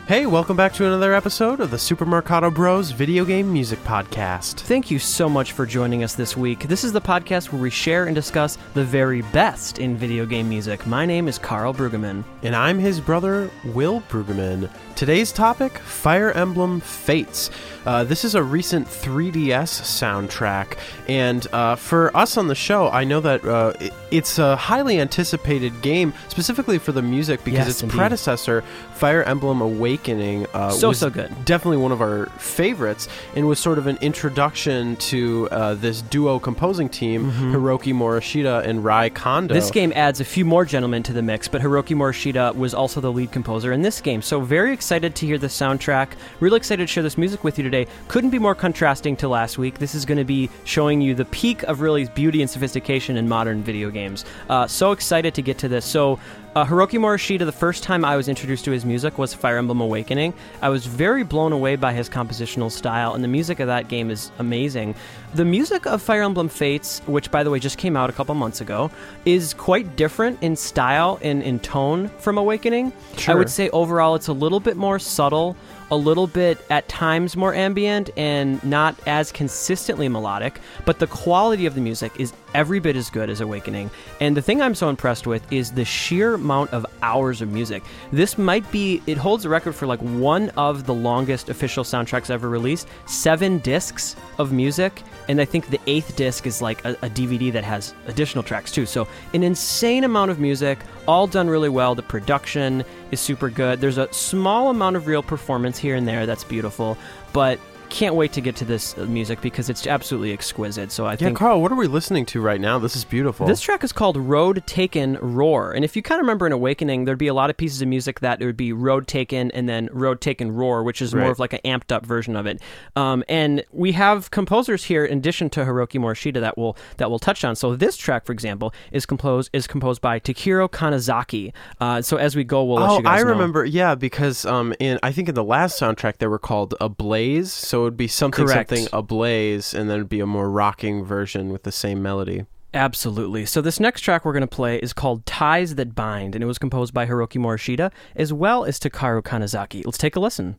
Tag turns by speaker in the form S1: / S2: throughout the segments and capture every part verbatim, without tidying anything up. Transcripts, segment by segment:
S1: Hey, welcome back to another episode of the Supermercado Bros Video Game Music Podcast.
S2: Thank you so much for joining us this week. This is the podcast where we share and discuss the very best in video game music. My name is Carl Brueggemann.
S1: And I'm his brother, Will Brueggemann. Today's topic, Fire Emblem Fates. Uh, this is a recent three D S soundtrack, and uh, for us on the show, I know that uh, it, it's a highly anticipated game, specifically for the music, because
S2: Yes,
S1: its
S2: indeed.
S1: predecessor, Fire Emblem Awakening, uh,
S2: So,
S1: was
S2: so good.
S1: definitely one of our favorites, and was sort of an introduction to uh, this duo composing team, Hiroki Morishita and Rai Kondo.
S2: This game adds a few more gentlemen to the mix, but Hiroki Morishita was also the lead composer in this game. So very excited to hear the soundtrack. Really excited to share this music with you today. Couldn't be more contrasting to last week. This is going to be showing you the peak of really beauty and sophistication in modern video games. Uh, so excited to get to this. So uh, Hiroki Morishita, the first time I was introduced to his music was Fire Emblem Awakening. I was very blown away by his compositional style, and the music of that game is amazing. The music of Fire Emblem Fates, which, by the way, just came out a couple months ago, is quite different in style and in tone from Awakening.
S1: Sure.
S2: I would say overall it's a little bit more subtle, a little bit at times more ambient, and not as consistently melodic, but the quality of the music is every bit as good as Awakening. And the thing I'm so impressed with is the sheer amount of hours of music. This might be, it holds a record for like one of the longest official soundtracks ever released, seven discs of music, and I think the eighth disc is like a, a D V D that has additional tracks too. So an insane amount of music, all done really well. The production is super good. There's a small amount of real performance here and there that's beautiful, but can't wait to get to this uh, music because it's absolutely exquisite. So I
S1: Yeah,
S2: think
S1: Carl, what are we listening to right now? This is beautiful.
S2: this track is called Road Taken Roar. And if you kind of remember in Awakening, there'd be a lot of pieces of music that it would be Road Taken and then Road Taken Roar, which is more
S1: Right.
S2: of like an amped up version of it. Um, and we have composers here in addition to Hiroki Morishita that we'll that we'll touch on. So this track, for example, is composed is composed by Takehiro Kanazaki. Uh, so as we go, we'll let
S1: Oh,
S2: you guys
S1: I
S2: know.
S1: remember, yeah, because um, in I think in the last soundtrack they were called Ablaze, so it would be something
S2: Correct.
S1: something Ablaze, and then it'd be a more rocking version with the same melody.
S2: Absolutely. So this next track we're going to play is called Ties That Bind, and it was composed by Hiroki Morishita as well as Takehiro Kanazaki. Let's take a listen.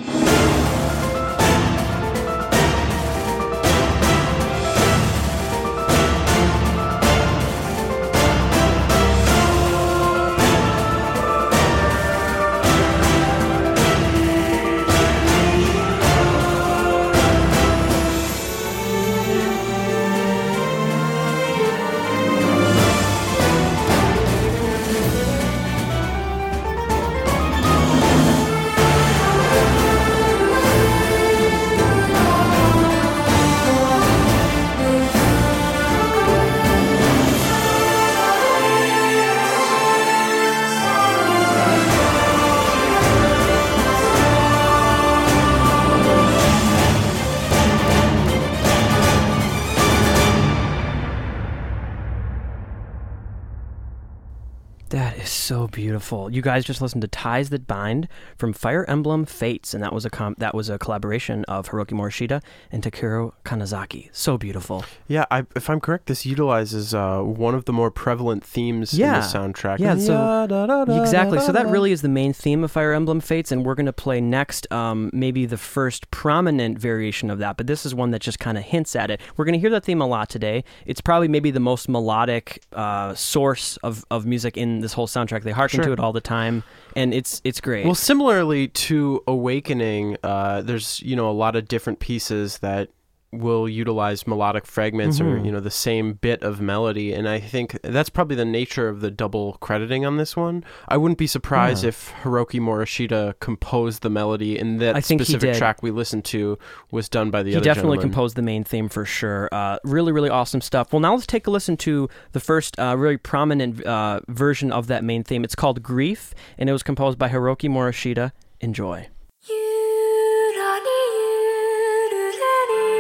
S2: That is so beautiful. You guys just listened to Ties That Bind from Fire Emblem Fates, and that was a com- that was a collaboration of Hiroki Morishita and Takehiro Kanazaki. So beautiful.
S1: Yeah, I, if I'm correct, this utilizes uh, one of the more prevalent themes
S2: Yeah.
S1: in the soundtrack.
S2: Yeah, so-
S1: Yeah, da, da, da,
S2: Exactly.
S1: da,
S2: So that
S1: da.
S2: really is the main theme of Fire Emblem Fates, and we're going to play next um, maybe the first prominent variation of that, but this is one that just kind of hints at it. We're going to hear that theme a lot today. It's probably maybe the most melodic uh, source of, of music in this whole soundtrack. They harken
S1: Sure.
S2: to it all the time, and it's it's great.
S1: Well, similarly to Awakening, uh, there's you know a lot of different pieces that will utilize melodic fragments or
S2: Mhm.
S1: you know the same bit of melody, and I think that's probably the nature of the double crediting on this one. I wouldn't be surprised
S2: Yeah.
S1: if Hiroki Morishita composed the melody, and that
S2: I think he
S1: specific
S2: did.
S1: track we listened to was done by the
S2: He
S1: other
S2: definitely
S1: gentleman.
S2: composed the main theme for sure. Uh, really, really awesome stuff. Well, now let's take a listen to the first uh, really prominent uh, version of that main theme. It's called Grief, and it was composed by Hiroki Morishita. Enjoy.
S3: ゆらりゆるれ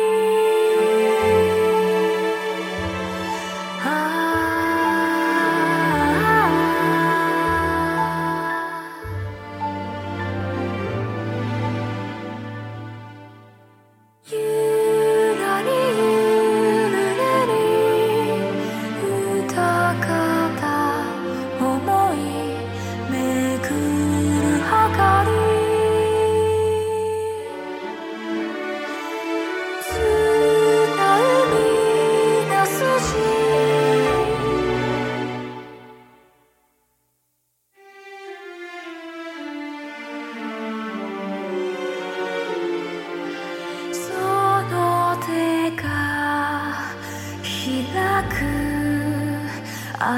S3: りゆらりゆるれり歌方思い巡るはかり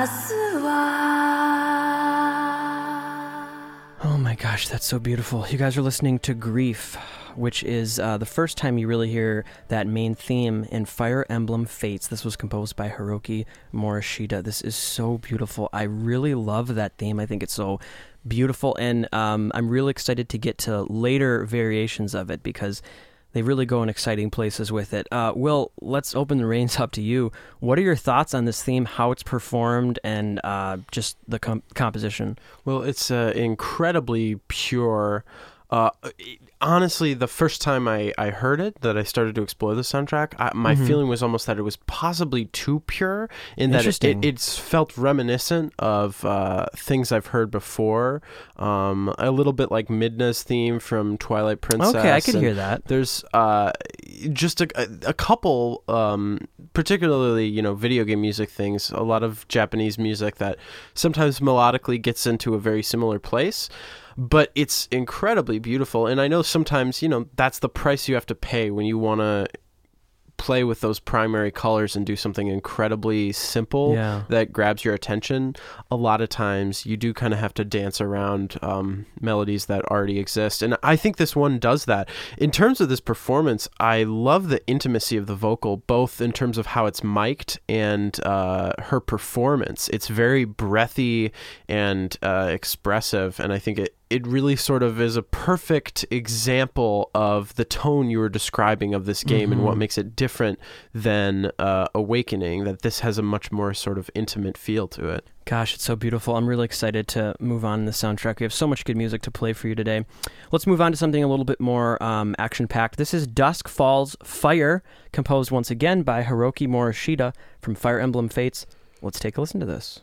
S3: すわ
S2: Oh my gosh, that's so beautiful. You guys are listening to Grief, which is uh, the first time you really hear that main theme in Fire Emblem Fates. This was composed by Hiroki Morishita. This is so beautiful. I really love that theme. I think it's so beautiful, and um, I'm really excited to get to later variations of it because they really go in exciting places with it. Uh, Will, let's open the reins up to you. What are your thoughts on this theme, how it's performed, and uh, just the com- composition?
S1: Well, it's uh, incredibly pure. Uh, honestly, the first time I, I heard it, that I started to explore the soundtrack, I, my mm-hmm. feeling was almost that it was possibly too pure, in that it, it it's felt reminiscent of uh, things I've heard before, um, a little bit like Midna's theme from Twilight Princess.
S2: Okay, I could hear that.
S1: There's uh, just a, a couple, um, particularly, you know, video game music things, a lot of Japanese music that sometimes melodically gets into a very similar place. But it's incredibly beautiful, and I know sometimes, you know, that's the price you have to pay when you want to play with those primary colors and do something incredibly simple
S2: yeah.
S1: that grabs your attention. A lot of times you do kind of have to dance around um, melodies that already exist, and I think this one does that. In terms of this performance, I love the intimacy of the vocal, both in terms of how it's mic'd and uh, her performance. It's very breathy and uh, expressive, and I think it it really sort of is a perfect example of the tone you were describing of this game, mm-hmm. and what makes it different than uh, Awakening, that this has a much more sort of intimate feel to it.
S2: Gosh, it's so beautiful. I'm really excited to move on in the soundtrack. We have so much good music to play for you today. Let's move on to something a little bit more um, action-packed. This is Dusk Falls Fire, composed once again by Hiroki Morishita from Fire Emblem Fates. Let's take a listen to this.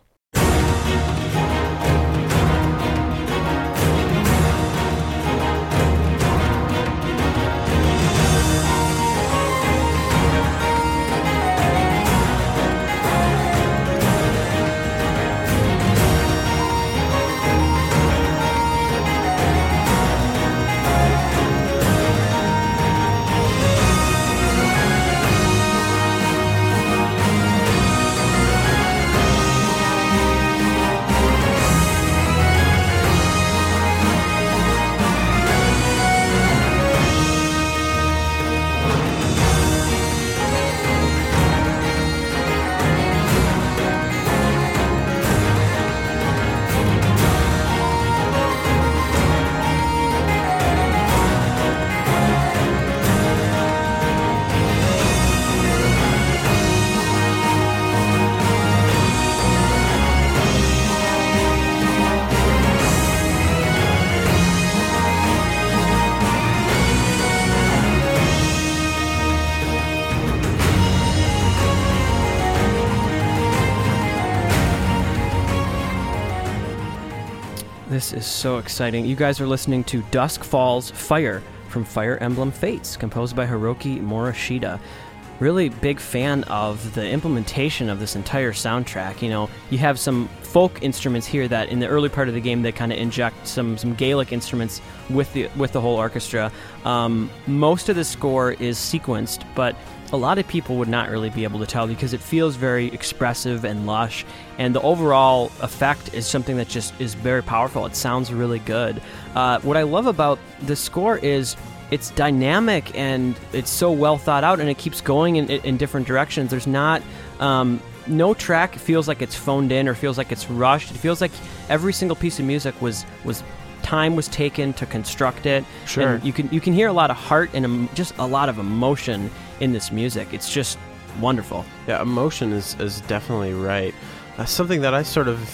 S2: This is so exciting. You guys are listening to Dusk Falls Fire from Fire Emblem Fates, composed by Hiroki Morishita. Really big fan of the implementation of this entire soundtrack. You know, you have some folk instruments here that in the early part of the game they kind of inject some some Gaelic instruments with the with the whole orchestra. Um, most of the score is sequenced, but a lot of people would not really be able to tell because it feels very expressive and lush, and the overall effect is something that just is very powerful. It sounds really good. Uh, what I love about the score is it's dynamic and it's so well thought out, and it keeps going in, in different directions. There's not um, no track feels like it's phoned in or feels like it's rushed. It feels like every single piece of music was was time was taken to construct it.
S1: Sure.
S2: And you can you can hear a lot of heart and um, just a lot of emotion in this music. It's just wonderful.
S1: Yeah, emotion is, is definitely right. Uh, something that I sort of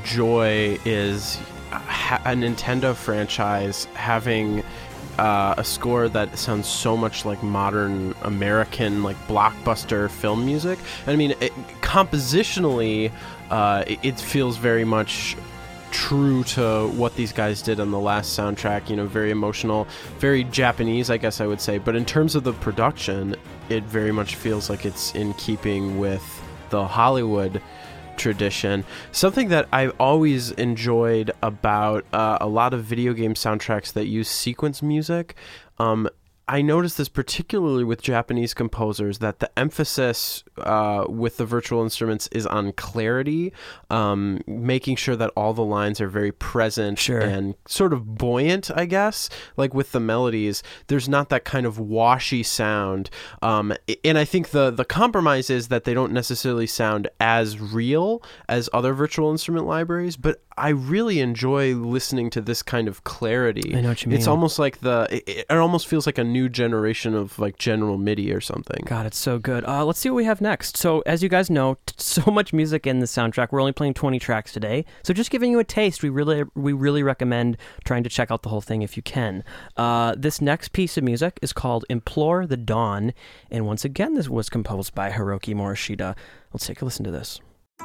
S1: enjoy is ha- a Nintendo franchise having uh, a score that sounds so much like modern American, like blockbuster film music. I mean, it, compositionally, uh, it, it feels very much true to what these guys did on the last soundtrack, you know, very emotional, very Japanese, I guess I would say. But in terms of the production, it very much feels like it's in keeping with the Hollywood tradition. Something that I've always enjoyed about uh, a lot of video game soundtracks that use sequence music, um, I noticed this particularly with Japanese composers, that the emphasis uh, with the virtual instruments is on clarity, um, making sure that all the lines are very present
S2: Sure.
S1: and sort of buoyant, I guess. Like with the melodies, there's not that kind of washy sound. Um, and I think the, the compromise is that they don't necessarily sound as real as other virtual instrument libraries, but I really enjoy listening to this kind of clarity.
S2: I know what you mean.
S1: It's almost like the, it, it almost feels like a new generation of like General MIDI or something.
S2: God, it's so good. Uh, let's see what we have next. So, as you guys know, t- so much music in the soundtrack. We're only playing twenty tracks today. So, just giving you a taste. We really, we really recommend trying to check out the whole thing if you can. Uh, this next piece of music is called "Implore the Dawn," and once again, this was composed by Hiroki Morishita. Let's take a listen to this.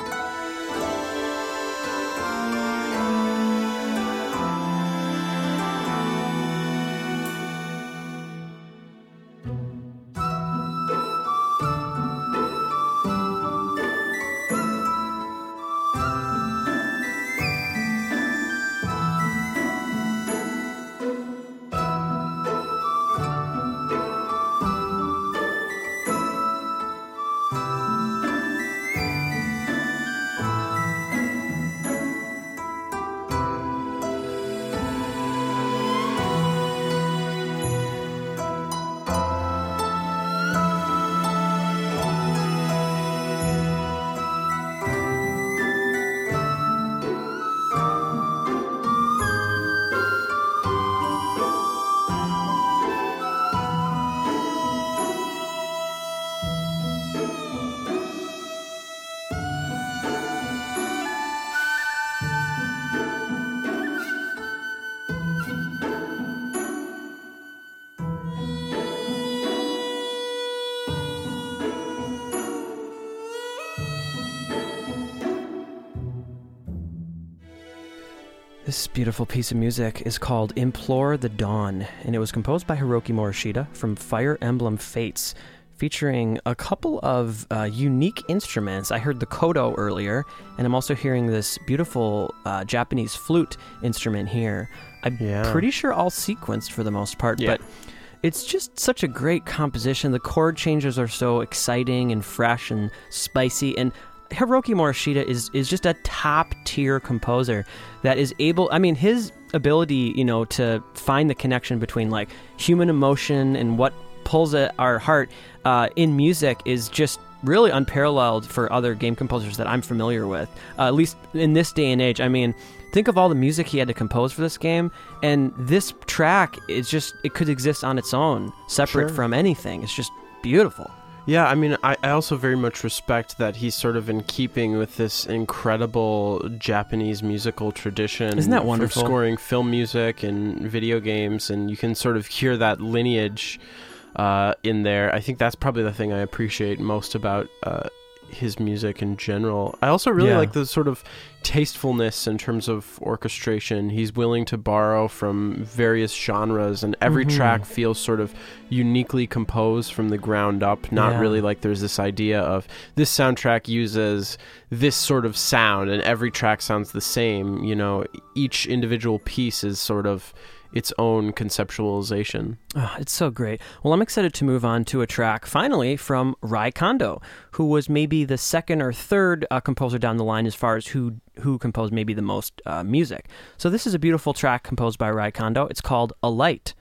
S2: This beautiful piece of music is called Implore the Dawn, and it was composed by Hiroki Morishita from Fire Emblem Fates, featuring a couple of uh, unique instruments. I heard the koto earlier, and I'm also hearing this beautiful uh, Japanese flute instrument here. I'm
S1: Yeah.
S2: pretty sure all sequenced for the most part,
S1: Yeah.
S2: but it's just such a great composition. The chord changes are so exciting and fresh and spicy, and Hiroki Morishita is is just a top-tier composer that is able, I mean, his ability, you know, to find the connection between, like, human emotion and what pulls at our heart uh, in music is just really unparalleled for other game composers that I'm familiar with, uh, at least in this day and age. I mean, think of all the music he had to compose for this game, and this track is just, it could exist on its own, separate
S1: Sure.
S2: from anything. It's just beautiful.
S1: Yeah, I mean, I, I also very much respect that he's sort of in keeping with this incredible Japanese musical tradition.
S2: Isn't that
S1: for
S2: wonderful?
S1: scoring film music and video games, and you can sort of hear that lineage uh, in there. I think that's probably the thing I appreciate most about uh, his music in general. I also really
S2: Yeah.
S1: like the sort of tastefulness in terms of orchestration. He's willing to borrow from various genres, and every
S2: Mhm.
S1: track feels sort of uniquely composed from the ground up, not
S2: Yeah.
S1: really like there's this idea of this soundtrack uses this sort of sound and every track sounds the same. You know, each individual piece is sort of its own conceptualization.
S2: Oh, it's so great. Well, I'm excited to move on to a track, finally, from Rai Kondo, who was maybe the second or third uh, composer down the line as far as who who composed maybe the most uh, music. So this is a beautiful track composed by Rai Kondo. It's called A Light.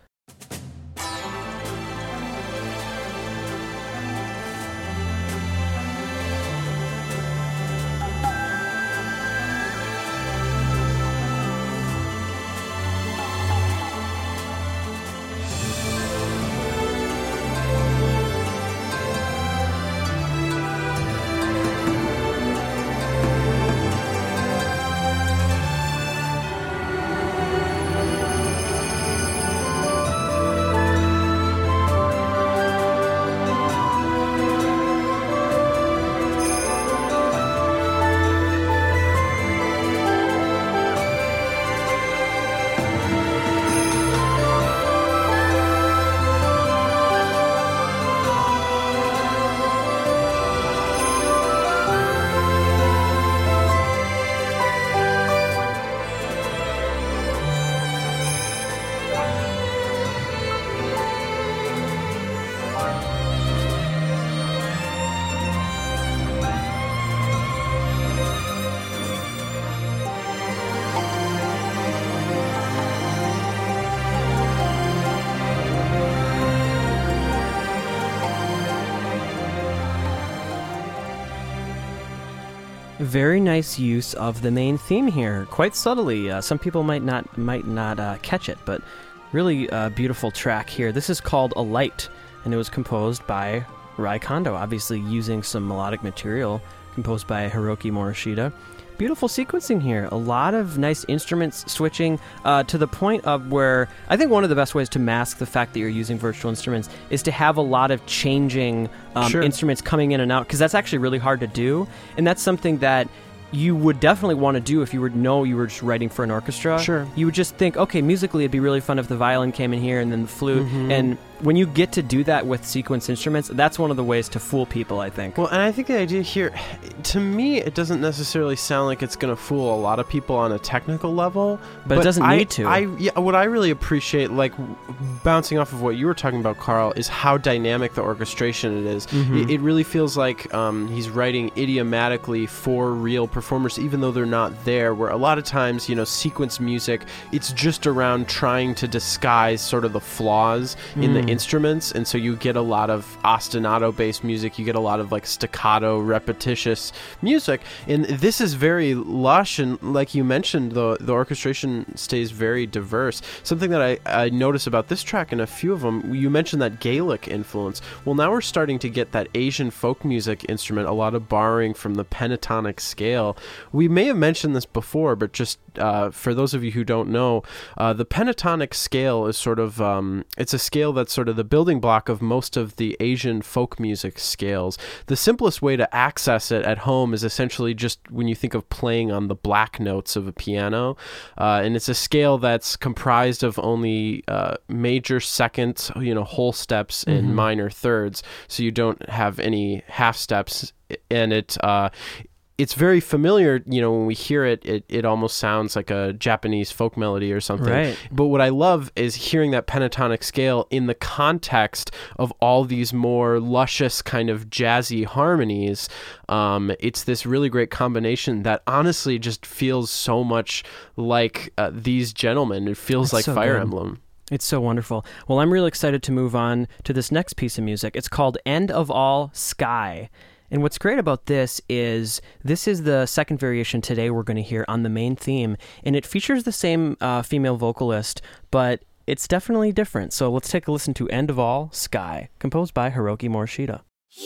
S2: Very nice use of the main theme here, quite subtly. Uh, some people might not might not uh, catch it, but really uh, beautiful track here. This is called A Light, and it was composed by Rai Kondo, obviously using some melodic material composed by Hiroki Morishita. Beautiful sequencing here. A lot of nice instruments switching uh, to the point of where I think one of the best ways to mask the fact that you're using virtual instruments is to have a lot of changing um,
S1: Sure.
S2: instruments coming in and out, because that's actually really hard to do. And that's something that you would definitely want to do if you were know you were just writing for an orchestra.
S1: Sure.
S2: You would just think, okay, musically it'd be really fun if the violin came in here and then the flute.
S1: Mhm.
S2: And when you get to do that with sequence instruments, that's one of the ways to fool people, I think.
S1: Well, and I think the idea here, to me, it doesn't necessarily sound like it's going to fool a lot of people on a technical level.
S2: But it doesn't
S1: I,
S2: need to.
S1: I, yeah, what I really appreciate, like, bouncing off of what you were talking about, Carl, is how dynamic the orchestration it is.
S2: Mhm.
S1: It, it really feels like um, he's writing idiomatically for real performers, even though they're not there, where a lot of times, you know, sequence music, it's just around trying to disguise sort of the flaws in the
S2: Mm.
S1: instruments, and so you get a lot of ostinato based music, you get a lot of like staccato repetitious music, and this is very lush, and like you mentioned, the the orchestration stays very diverse. Something that I, I notice about this track and a few of them, you mentioned that Gaelic influence. Well, now we're starting to get that Asian folk music instrument, a lot of borrowing from the pentatonic scale. We may have mentioned this before, but just uh, for those of you who don't know, uh, the pentatonic scale is sort of um, it's a scale that's sort of the building block of most of the Asian folk music scales. The simplest way to access it at home is essentially just when you think of playing on the black notes of a piano, uh, and it's a scale that's comprised of only uh, major, second, you know, whole steps and
S2: Mhm.
S1: minor thirds, so you don't have any half steps, and it uh, it's very familiar. You know, when we hear it, it, it almost sounds like a Japanese folk melody or something.
S2: Right.
S1: But what I love is hearing that pentatonic scale in the context of all these more luscious kind of jazzy harmonies. Um, it's this really great combination that honestly just feels so much like uh, these gentlemen. It feels
S2: That's
S1: like
S2: so
S1: Fire
S2: good.
S1: Emblem.
S2: It's so wonderful. Well, I'm really excited to move on to this next piece of music. It's called End of All Sky. And what's great about this is this is the second variation today we're going to hear on the main theme, and it features the same uh, female vocalist, but it's definitely different. So let's take a listen to End of All Sky, composed by Hiroki Morishita.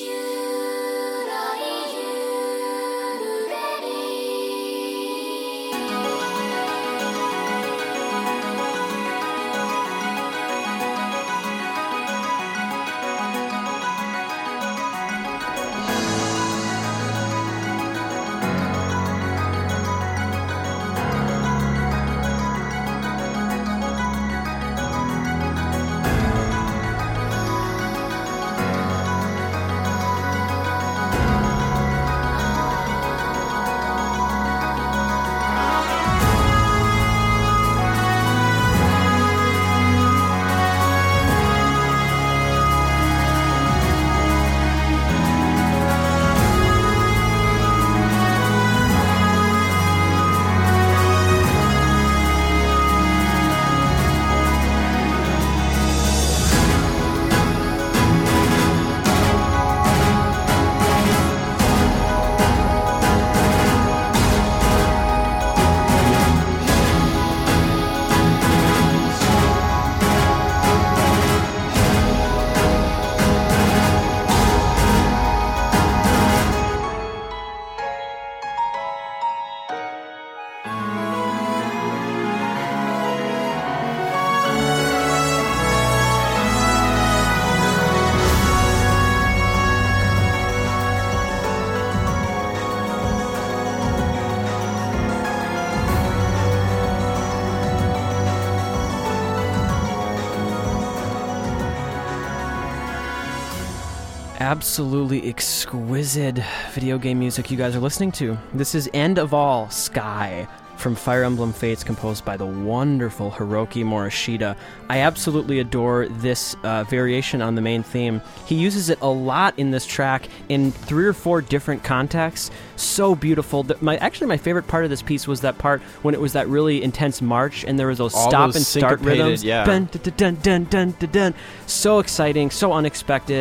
S2: Absolutely exquisite video game music you guys are listening to. This is End of All Sky from Fire Emblem Fates, composed by the wonderful Hiroki Morishita. I absolutely adore this uh, variation on the main theme. He uses it a lot in this track in three or four different contexts. So beautiful. The, my Actually, my favorite part of this piece was that part when it was that really intense march and there was those
S1: All
S2: stop
S1: those
S2: and start
S1: syncopated,
S2: rhythms.
S1: yeah.
S2: Dun, dun, dun, dun, dun, dun, dun. So exciting, so unexpected.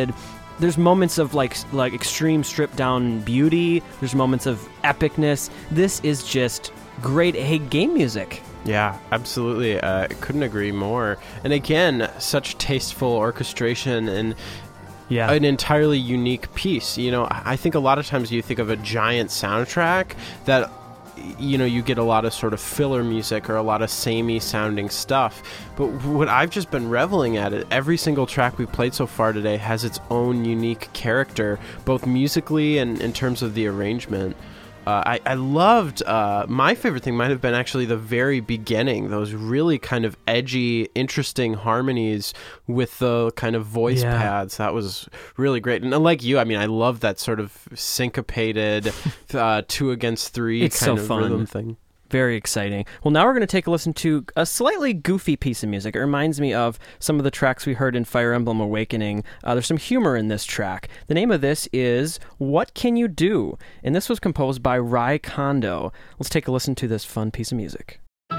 S2: there's moments of like like extreme stripped down beauty. There's moments of epicness. This is just great hey game music.
S1: Yeah, absolutely. Uh, I couldn't agree more. And again, such tasteful orchestration and
S2: Yeah.
S1: an entirely unique piece. You know, I think a lot of times you think of a giant soundtrack that, you know, you get a lot of sort of filler music or a lot of samey sounding stuff. But what I've just been reveling at it, every single track we've played so far today has its own unique character, both musically and in terms of the arrangement. Uh, I, I loved, uh, my favorite thing might have been actually the very beginning, those really kind of edgy, interesting harmonies with the kind of voice
S2: Yeah.
S1: pads. That was really great. And like you, I mean, I love that sort of syncopated uh, two against three
S2: It's
S1: kind
S2: so
S1: of
S2: fun.
S1: rhythm thing.
S2: Very exciting. Well, now we're going to take a listen to a slightly goofy piece of music. It reminds me of some of the tracks we heard in Fire Emblem Awakening. Uh, there's some humor in this track. The name of this is What Can You Do? And this was composed by Rai Kondo. Let's take a listen to this fun piece of music.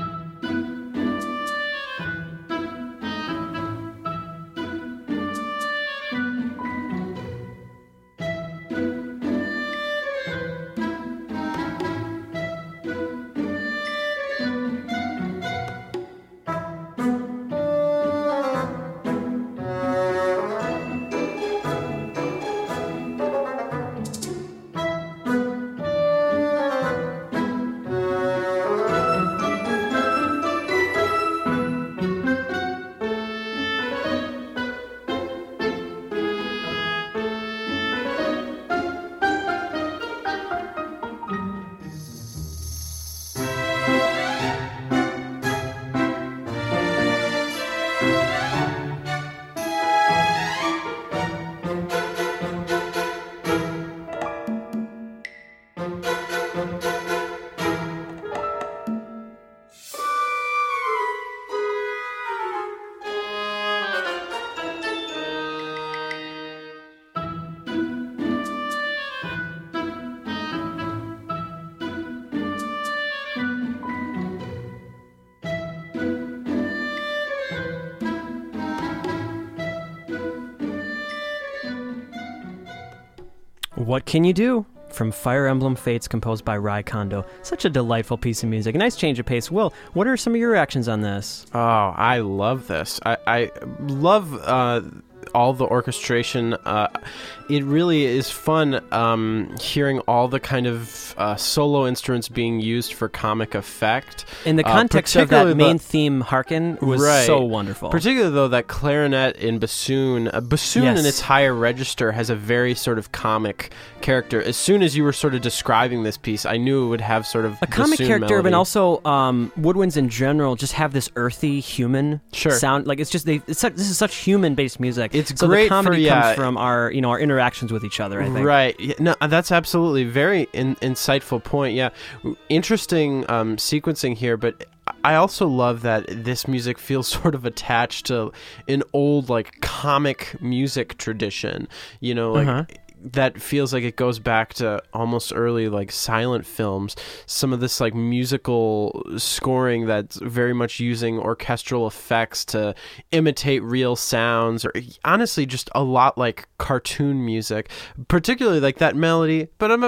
S2: What Can You Do? From Fire Emblem Fates, composed by Rai Kondo. Such a delightful piece of music. A nice change of pace. Will, what are some of your reactions on this?
S1: Oh, I love this. I, I love uh, all the orchestration. Uh, it really is fun um, hearing all the kind of uh, solo instruments being used for comic effect.
S2: In the
S1: Uh,
S2: context of that
S1: particularly
S2: main
S1: the-
S2: theme, Harken, was
S1: Right.
S2: so wonderful.
S1: Particularly, though, that clarinet in bassoon, uh, bassoon
S2: Yes.
S1: in its higher register has a very sort of comic character. As soon as you were sort of describing this piece, I knew it would have sort of
S2: a comic
S1: bassoon
S2: character,
S1: melody.
S2: but also um, woodwinds in general just have this earthy, human
S1: Sure.
S2: sound. Like it's just they. It's such, this is such human-based music.
S1: It's
S2: so
S1: great
S2: the comedy
S1: for, yeah,
S2: comes from our you know our interactions with each other. I think.
S1: Right. Yeah, no, that's absolutely very in, insightful point. Yeah, interesting um, sequencing here, but I also love that this music feels sort of attached to an old like comic music tradition. You know, like.
S2: Uh-huh.
S1: That feels like it goes back to almost early like silent films. Some of this like musical scoring that's very much using orchestral effects to imitate real sounds, or honestly just a lot like cartoon music, particularly like that melody,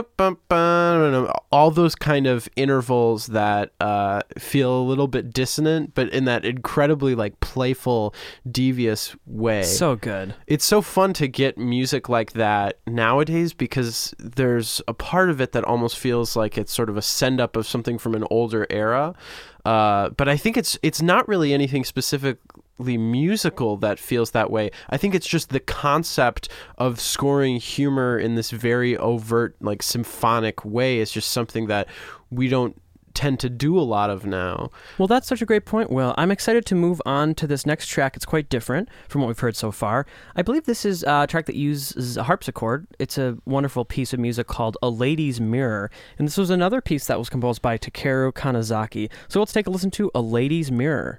S1: all those kind of intervals that uh, feel a little bit dissonant, but in that incredibly like playful, devious way.
S2: So good.
S1: It's so fun to get music like that nowadays because there's a part of it that almost feels like it's sort of a send up of something from an older era. Uh, but I think it's it's not really anything specifically musical that feels that way. I think it's just the concept of scoring humor in this very overt, like symphonic way is just something that we don't tend to do a lot of now.
S2: Well, that's such a great point, Will. I'm excited to move on to this next track. It's quite different from what we've heard so far. I believe this is a track that uses a harpsichord. It's a wonderful piece of music called A Lady's Mirror. And this was another piece that was composed by Takeru Kanazaki. So let's take a listen to A Lady's Mirror.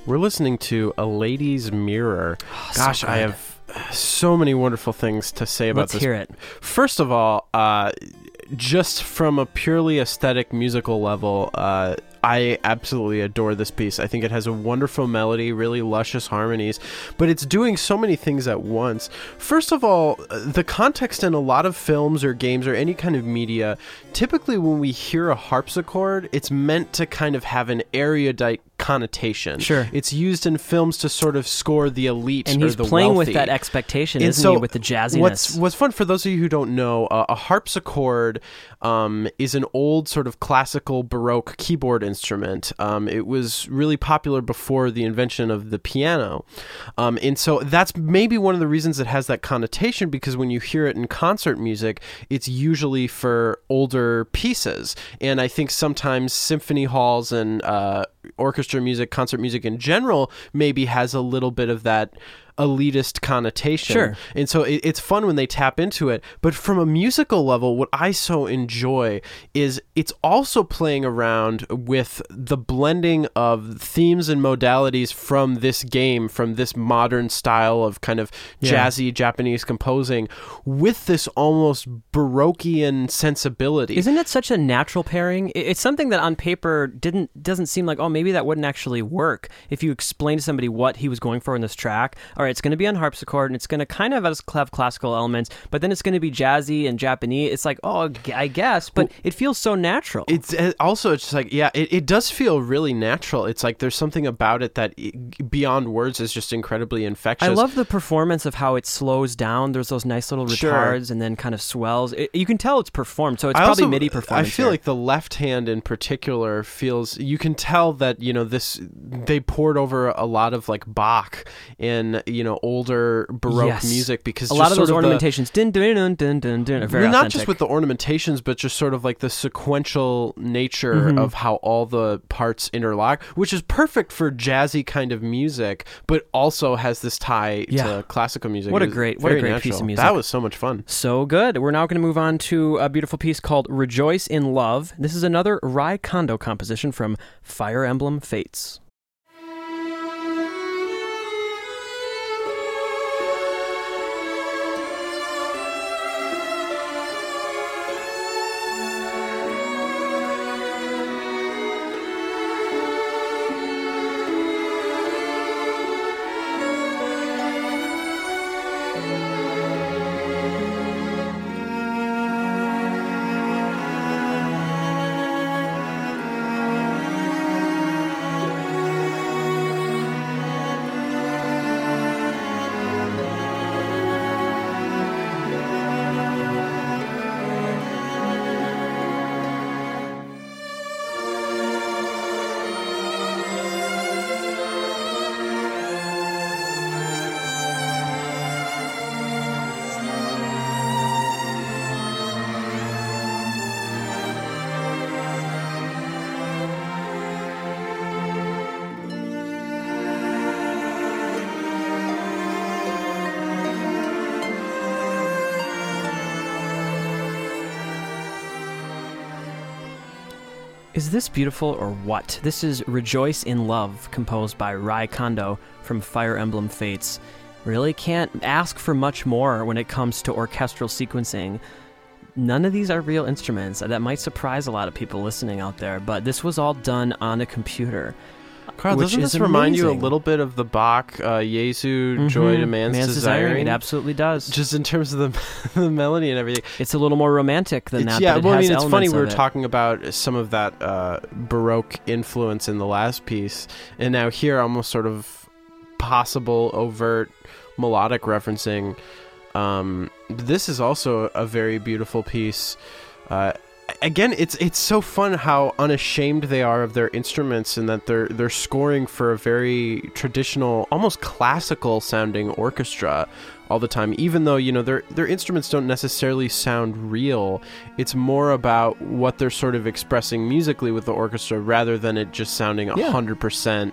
S1: We're listening to A Lady's Mirror.
S2: Oh, so
S1: Gosh, I
S2: good.
S1: have so many wonderful things to say about
S2: Let's
S1: this.
S2: hear it.
S1: First of all, uh, just from a purely aesthetic musical level, uh, I absolutely adore this piece. I think it has a wonderful melody, really luscious harmonies, but it's doing so many things at once. First of all, the context in a lot of films or games or any kind of media, typically when we hear a harpsichord, it's meant to kind of have an erudite connotation.
S2: Sure.
S1: It's used in films to sort of score the elite
S2: And
S1: or
S2: he's
S1: the
S2: playing
S1: wealthy.
S2: with that expectation,
S1: And
S2: isn't
S1: so
S2: he, with the jazziness?
S1: What's what's fun for those of you who don't know, uh, a harpsichord um, is an old sort of classical Baroque keyboard instrument. Um, it was really popular before the invention of the piano, um, and so that's maybe one of the reasons it has that connotation. Because when you hear it in concert music, it's usually for older pieces, and I think sometimes symphony halls and uh, orchestra music, concert music in general, maybe has a little bit of that elitist connotation.
S2: Sure.
S1: And so it, it's fun when they tap into it. But from a musical level, what I so enjoy is it's also playing around with the blending of themes and modalities from this game, from this modern style of kind of
S2: Yeah.
S1: jazzy Japanese composing, with this almost Baroquean sensibility.
S2: Isn't it such a natural pairing? I- It's something that on paper didn't doesn't seem like, oh, maybe that wouldn't actually work if you explain to somebody what he was going for in this track. All right, it's going to be on harpsichord, and it's going to kind of have have classical elements, but then it's going to be jazzy and Japanese. It's like, oh, g- I guess, but
S1: Well,
S2: it feels so natural.
S1: It's uh, also, it's just like, yeah, it, it does feel really natural. It's like there's something about it that i- beyond words is just incredibly infectious.
S2: I love the performance of how it slows down. There's those nice little
S1: Sure.
S2: retards and then kind of swells. It, you can tell it's performed, so it's
S1: I
S2: probably
S1: also-
S2: MIDI performance.
S1: I feel
S2: here.
S1: like the left hand in particular feels, you can tell that, you know, this, they poured over a lot of like Bach and, you know, older Baroque
S2: Yes.
S1: music, because
S2: a
S1: just
S2: lot of
S1: sort
S2: those
S1: the-
S2: ornamentations, dun, dun, dun, dun, dun, dun, are very
S1: Well, not
S2: authentic.
S1: just with the ornamentations, but just sort of like the sequential nature
S2: Mhm.
S1: of how all the parts interlock, which is perfect for jazzy kind of music, but also has this tie
S2: Yeah.
S1: to classical music.
S2: What a
S1: It was
S2: great- what a
S1: very
S2: great piece
S1: natural.
S2: of music.
S1: That was so much fun.
S2: So good. We're now going to move on to a beautiful piece called Rejoice in Love. This is another Rai Kondo composition from Fire Emblem Fates. Is this beautiful or what? This is Rejoice in Love, composed by Rai Kondo from Fire Emblem Fates. Really can't ask for much more when it comes to orchestral sequencing. None of these are real instruments. That might surprise a lot of people listening out there, but this was all done on a computer.
S1: Carl,
S2: which
S1: doesn't
S2: is
S1: this remind you a
S2: amazing.
S1: little bit of the Bach, uh, Jesu, Joy to
S2: Mhm.
S1: Man's, Desiring?
S2: It absolutely does.
S1: Just in terms of the, the melody and everything.
S2: It's a little more romantic than
S1: It's-
S2: that.
S1: yeah,
S2: but it
S1: well, I
S2: has
S1: mean, it's funny.
S2: elements
S1: We were
S2: of it.
S1: talking about some of that uh, Baroque influence in the last piece, and now here, almost sort of possible overt melodic referencing. Um, this is also a very beautiful piece. Uh, again, it's it's so fun how unashamed they are of their instruments, and that they're they're scoring for a very traditional, almost classical sounding orchestra all the time, even though, you know, their their instruments don't necessarily sound real. It's more about what they're sort of expressing musically with the orchestra, rather than it just sounding a
S2: Yeah.
S1: hundred percent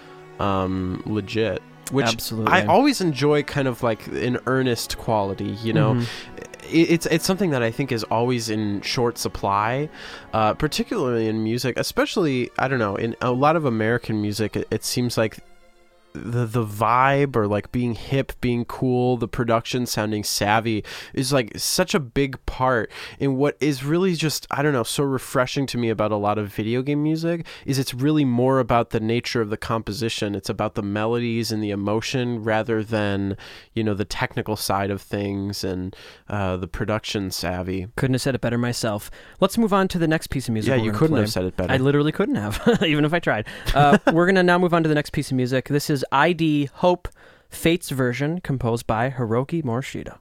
S1: um legit, which
S2: Absolutely.
S1: I always enjoy, kind of like an earnest quality, you know.
S2: Mhm.
S1: It- it's it's something that I think is always in short supply, uh, particularly in music, especially, I don't know, in a lot of American music. It, it seems like the the vibe, or like being hip, being cool, the production sounding savvy is like such a big part in what is really just, I don't know, so refreshing to me about a lot of video game music is it's really more about the nature of the composition. It's about the melodies and the emotion rather than, you know, the technical side of things and uh, the production savvy.
S2: Couldn't have said it better myself. Let's move on to the next piece of music.
S1: Yeah,
S2: we're
S1: you
S2: gonna
S1: couldn't
S2: play.
S1: have said it better.
S2: I literally couldn't have, even if I tried. Uh, we're going to now move on to the next piece of music. This is I D Hope, Fate's version, composed by Hiroki Morishita.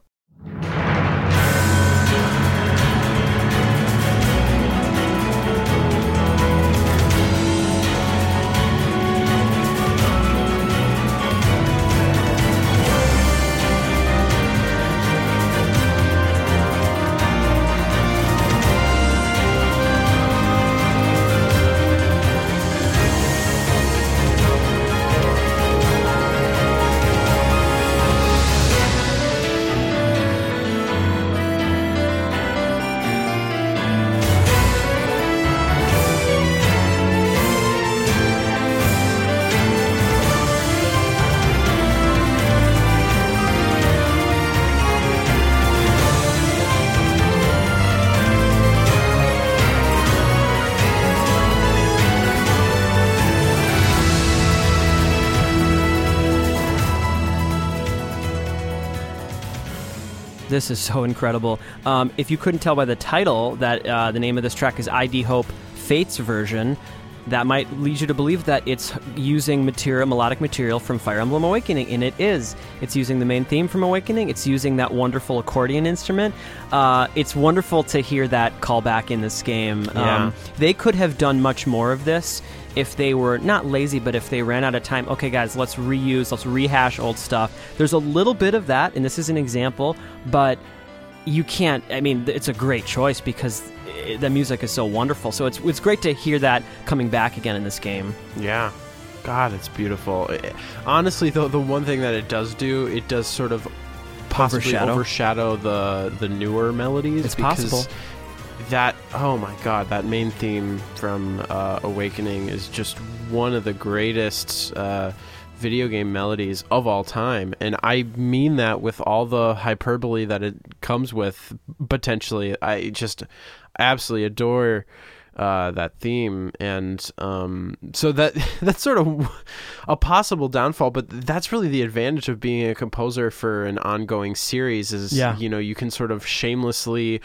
S2: This is so incredible. Um, if you couldn't tell by the title that uh, the name of this track is I D Hope, Fate's version, that might lead you to believe that it's using material, melodic material from Fire Emblem Awakening, and it is. It's using the main theme from Awakening. It's using that wonderful accordion instrument. Uh, it's wonderful to hear that callback in this game.
S1: Yeah.
S2: Um, they could have done much more of this if they were not lazy, but if they ran out of time. Okay, guys, let's reuse, let's rehash old stuff. There's a little bit of that, and this is an example, but you can't, I mean, it's a great choice because the music is so wonderful. So it's it's great to hear that coming back again in this game.
S1: Yeah. God, it's beautiful. It, honestly, though, the one thing that it does do, it does sort of possibly
S2: Overshadow.
S1: overshadow the, the newer melodies.
S2: It's
S1: because
S2: possible.
S1: That, oh my God, that main theme from uh, Awakening is just one of the greatest uh, video game melodies of all time. And I mean that with all the hyperbole that it comes with, potentially. I just absolutely adore uh, that theme. And um, so that that's sort of a possible downfall, but that's really the advantage of being a composer for an ongoing series is,
S2: Yeah.
S1: you know, you can sort of shamelessly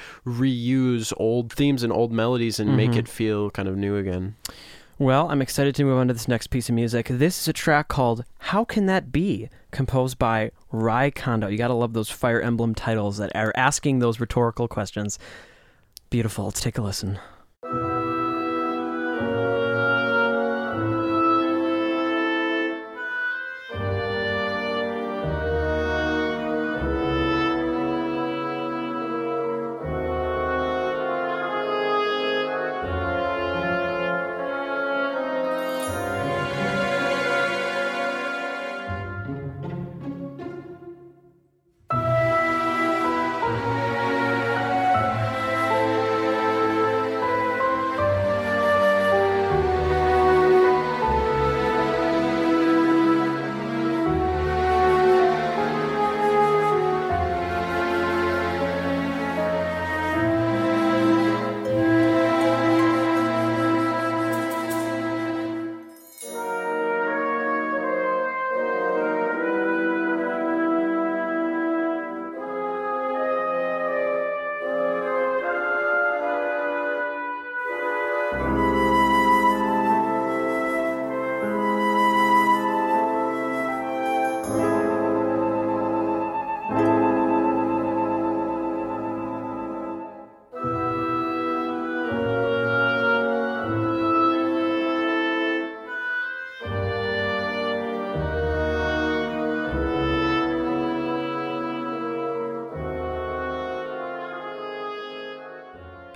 S1: reuse old themes and old melodies and
S2: Mm-hmm.
S1: make it feel kind of new again.
S2: Well, I'm excited to move on to this next piece of music. This is a track called How Can That Be? Composed by Rai Kondo. You gotta love those Fire Emblem titles that are asking those rhetorical questions. Beautiful. Let's take a listen.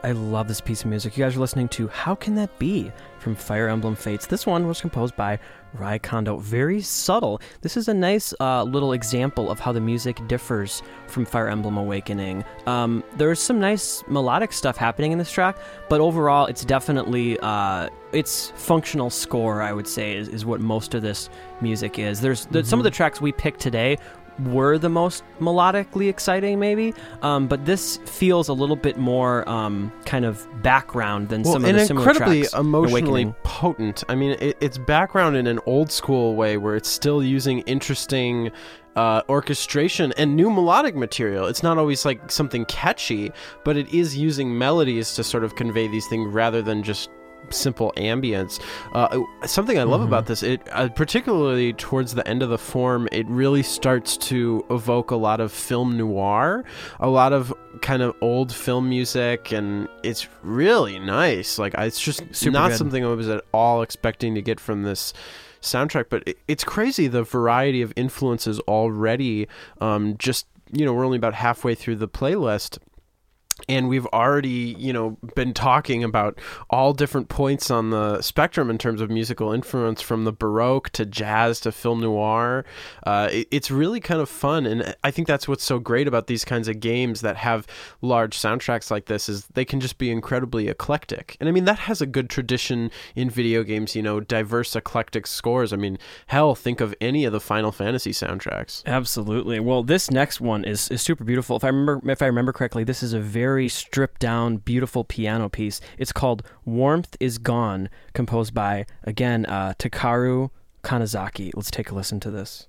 S2: I love this piece of music. You guys are listening to How Can That Be from Fire Emblem Fates. This one was composed by Rai Kondo. Very subtle. This is a nice uh, little example of how the music differs from Fire Emblem Awakening. Um, there's some nice melodic stuff happening in this track, but overall it's definitely uh, its functional score, I would say, is, is what most of this music is. There's mm-hmm. Some of the tracks we picked today were the most melodically exciting, maybe, um, but this feels a little bit more um, kind of background than
S1: well,
S2: some of the similar tracks.
S1: And incredibly emotionally
S2: Awakening.
S1: potent. I mean, it, it's background in an old school way where it's still using interesting uh, orchestration and new melodic material. It's not always like something catchy, but it is using melodies to sort of convey these things rather than just simple ambience. Uh, something I love mm-hmm. about this, it uh, particularly towards the end of the form, it really starts to evoke a lot of film noir, a lot of kind of old film music, and it's really nice. Like, it's just
S2: Super
S1: not
S2: good.
S1: something I was at all expecting to get from this soundtrack, but it, it's crazy the variety of influences already. Um, just, you know, we're only about halfway through the playlist, and we've already, you know, been talking about all different points on the spectrum in terms of musical influence, from the Baroque to jazz to film noir. Uh, it, it's really kind of fun, and I think that's what's so great about these kinds of games that have large soundtracks like this, is they can just be incredibly eclectic. And I mean, that has a good tradition in video games, you know, diverse, eclectic scores. I mean, hell, think of any of the Final Fantasy soundtracks.
S2: Absolutely. Well, this next one is, is super beautiful. If I remember, if I remember correctly, this is a very very stripped down, beautiful piano piece. It's called Warmth Is Gone, composed by, again, uh, Takaru Kanazaki. Let's take a listen to this.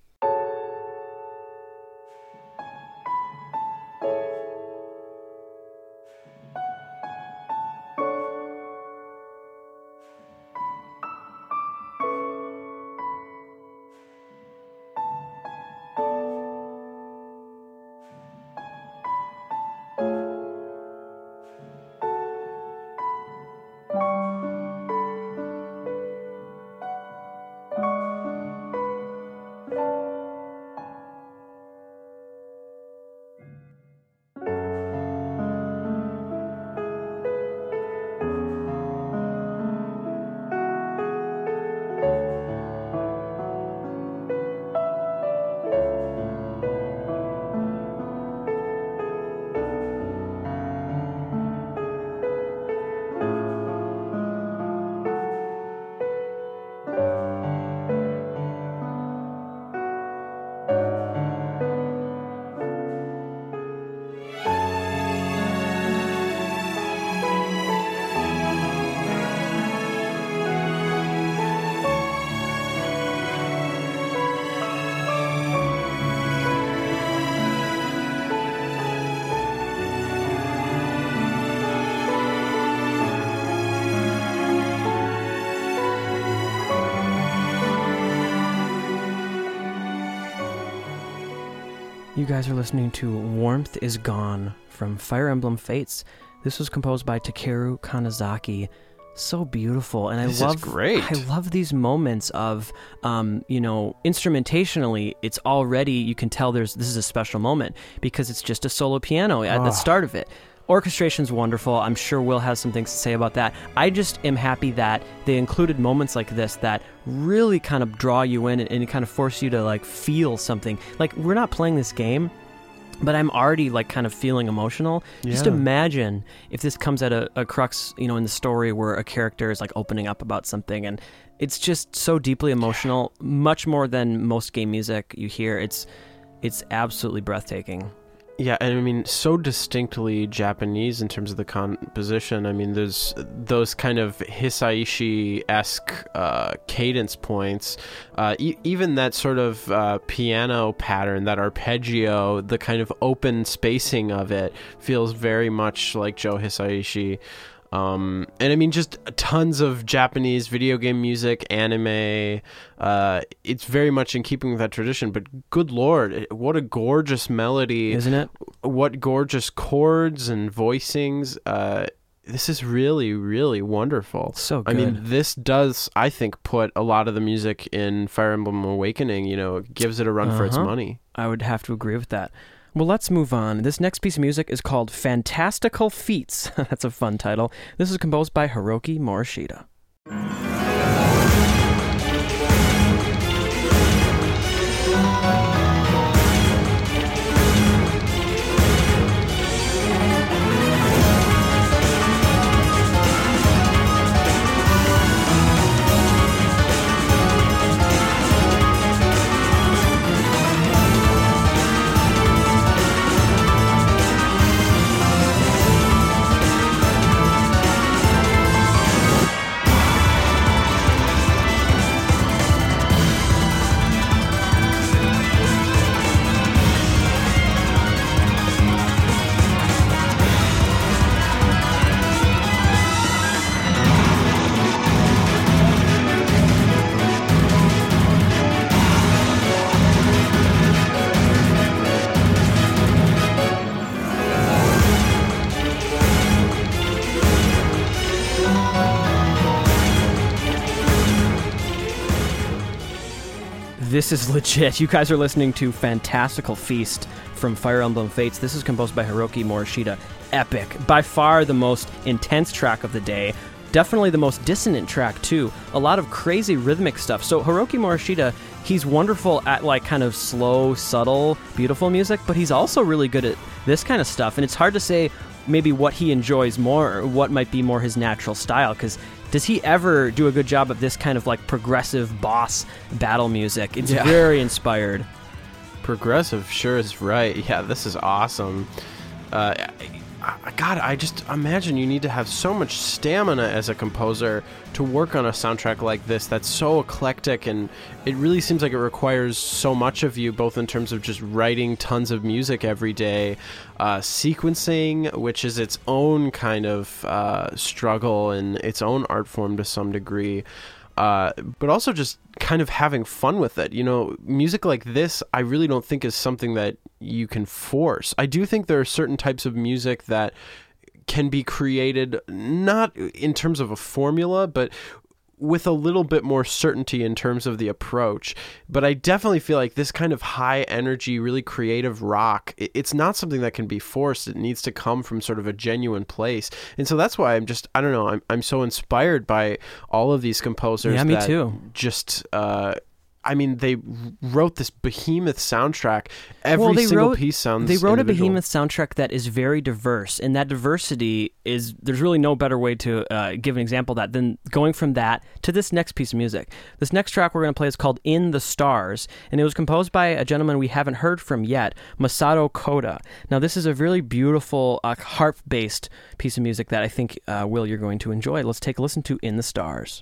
S2: You guys are listening to Warmth Is Gone from Fire Emblem Fates. This was composed by Takeru Kanazaki. So beautiful, and I
S1: this
S2: love
S1: is great.
S2: I love these moments of, um, you know, instrumentationally, it's already, you can tell there's this is a special moment because it's just a solo piano at
S1: oh.
S2: the start of it. Orchestration's wonderful. I'm sure Will has some things to say about that. I just am happy that they included moments like this that really kind of draw you in and, and kind of force you to like feel something. Like, we're not playing this game, but I'm already like kind of feeling emotional.
S1: Yeah.
S2: Just imagine if this comes at a, a crux, you know, in the story where a character is like opening up about something, and it's just so deeply emotional, much more than most game music you hear. It's it's absolutely breathtaking.
S1: Yeah, and I mean, so distinctly Japanese in terms of the composition. I mean, there's those kind of Hisaishi-esque uh, cadence points. Uh, e- even that sort of uh, piano pattern, that arpeggio, the kind of open spacing of it feels very much like Joe Hisaishi. Um, and I mean, just tons of Japanese video game music, anime. Uh, it's very much in keeping with that tradition. But good Lord, what a gorgeous melody.
S2: Isn't it?
S1: What gorgeous chords and voicings. Uh, this is really, really wonderful.
S2: So good.
S1: I mean, this does, I think, put a lot of the music in Fire Emblem Awakening, you know, gives it a run uh-huh. for its money.
S2: I would have to agree with that. Well, let's move on. This next piece of music is called Fantastical Feats. That's a fun title. This is composed by Hiroki Morishita. This is legit. You guys are listening to Fantastical Feast from Fire Emblem Fates. This is composed by Hiroki Morishita. Epic. By far the most intense track of the day. Definitely the most dissonant track, too. A lot of crazy rhythmic stuff. So Hiroki Morishita, he's wonderful at, like, kind of slow, subtle, beautiful music, but he's also really good at this kind of stuff. And it's hard to say maybe what he enjoys more, or what might be more his natural style, because does he ever do a good job of this kind of like progressive boss battle music? It's yeah. very inspired.
S1: Progressive sure is right. Yeah, this is awesome. Uh, God, I just imagine you need to have so much stamina as a composer to work on a soundtrack like this that's so eclectic, and it really seems like it requires so much of you, both in terms of just writing tons of music every day, uh, sequencing, which is its own kind of uh, struggle and its own art form to some degree, uh, but also just kind of having fun with it. You know, music like this, I really don't think is something that you can force. I do think there are certain types of music that can be created not in terms of a formula, but with a little bit more certainty in terms of the approach. But I definitely feel like this kind of high energy, really creative rock, it's not something that can be forced. It needs to come from sort of a genuine place. And so that's why I'm just, I don't know, I'm I'm so inspired by all of these composers.
S2: Yeah, me
S1: that
S2: too.
S1: Just, uh, I mean, they wrote this behemoth soundtrack. Every
S2: well, they
S1: single
S2: wrote,
S1: piece sounds
S2: They wrote
S1: individual.
S2: a behemoth soundtrack that is very diverse, and that diversity is, there's really no better way to uh, give an example of that than going from that to this next piece of music. This next track we're going to play is called In the Stars, and it was composed by a gentleman we haven't heard from yet, Masato Koda. Now, this is a really beautiful uh, harp-based piece of music that I think, uh, Will, you're going to enjoy. Let's take a listen to In the Stars.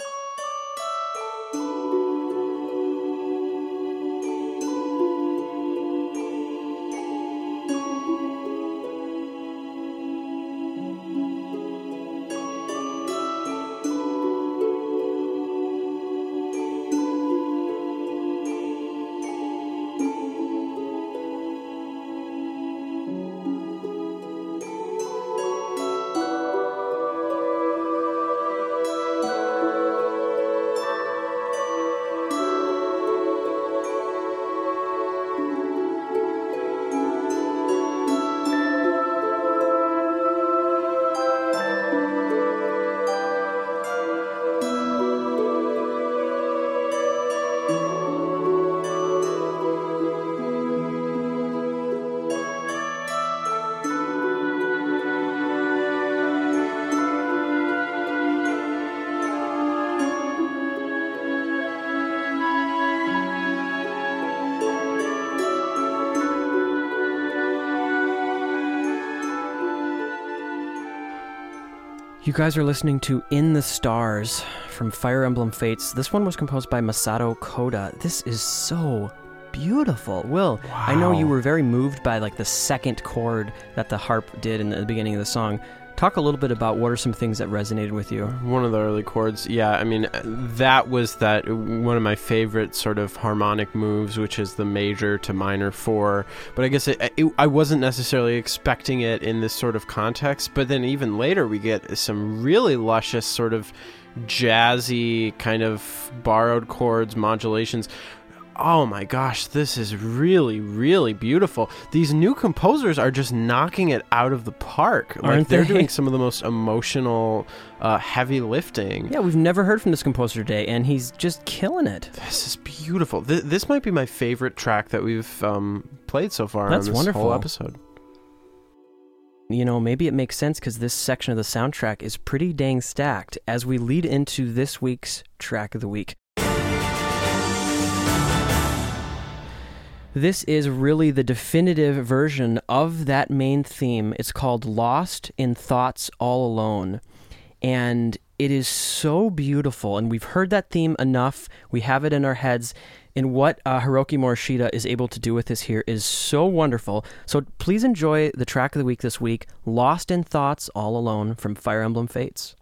S2: You guys are listening to In the Stars from Fire Emblem Fates. This one was composed by Masato Koda. This is so beautiful. Will,
S1: wow.
S2: I know you were very moved by like the second chord that the harp did in the beginning of the song. Talk a little bit about what are some things that resonated with you.
S1: One of the early chords, yeah, I mean, that was that one of my favorite sort of harmonic moves, which is the major to minor four. But I guess it, it, I wasn't necessarily expecting it in this sort of context. But then even later we get some really luscious sort of jazzy kind of borrowed chords, modulations. Oh my gosh, this is really, really beautiful. These new composers are just knocking it out of the park. Like,
S2: Aren't
S1: they're
S2: they?
S1: doing some of the most emotional, uh, heavy lifting.
S2: Yeah, we've never heard from this composer today, and he's just killing it.
S1: This is beautiful. Th- this might be my favorite track that we've um, played so far
S2: That's
S1: on this
S2: wonderful.
S1: whole episode.
S2: You know, maybe it makes sense because this section of the soundtrack is pretty dang stacked as we lead into this week's track of the week. This is really the definitive version of that main theme. It's called Lost in Thoughts All Alone. And it is so beautiful. And we've heard that theme enough. We have it in our heads. And what uh, Hiroki Morishita is able to do with this here is so wonderful. So please enjoy the track of the week this week, Lost in Thoughts All Alone from Fire Emblem Fates.